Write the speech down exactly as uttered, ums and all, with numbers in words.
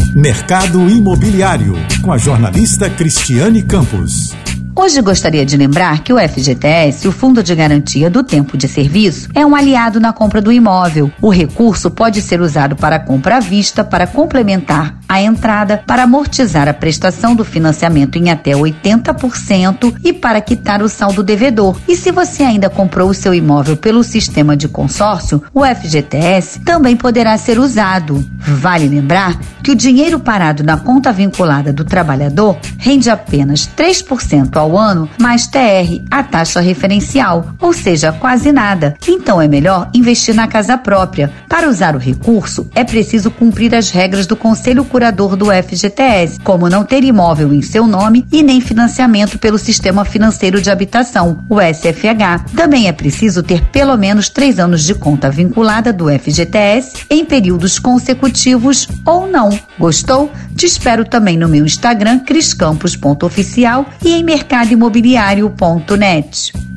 Mercado Imobiliário, com a jornalista Cristiane Campos. Hoje gostaria de lembrar que o F G T S, o Fundo de Garantia do Tempo de Serviço, é um aliado na compra do imóvel. O recurso pode ser usado para a compra à vista, para complementar a entrada, para amortizar a prestação do financiamento em até oitenta por cento e para quitar o saldo devedor. E se você ainda comprou o seu imóvel pelo sistema de consórcio, o F G T S também poderá ser usado. Vale lembrar que o dinheiro parado na conta vinculada do trabalhador rende apenas três por cento ao ano, mais T R, a taxa referencial, ou seja, quase nada. Então é melhor investir na casa própria. Para usar o recurso, é preciso cumprir as regras do Conselho Curador do F G T S, como não ter imóvel em seu nome e nem financiamento pelo Sistema Financeiro de Habitação, o S F H. Também é preciso ter pelo menos três anos de conta vinculada do F G T S em períodos consecutivos ou não. Gostou? Te espero também no meu Instagram, cris campos ponto oficial, e em mercado imobiliário ponto net.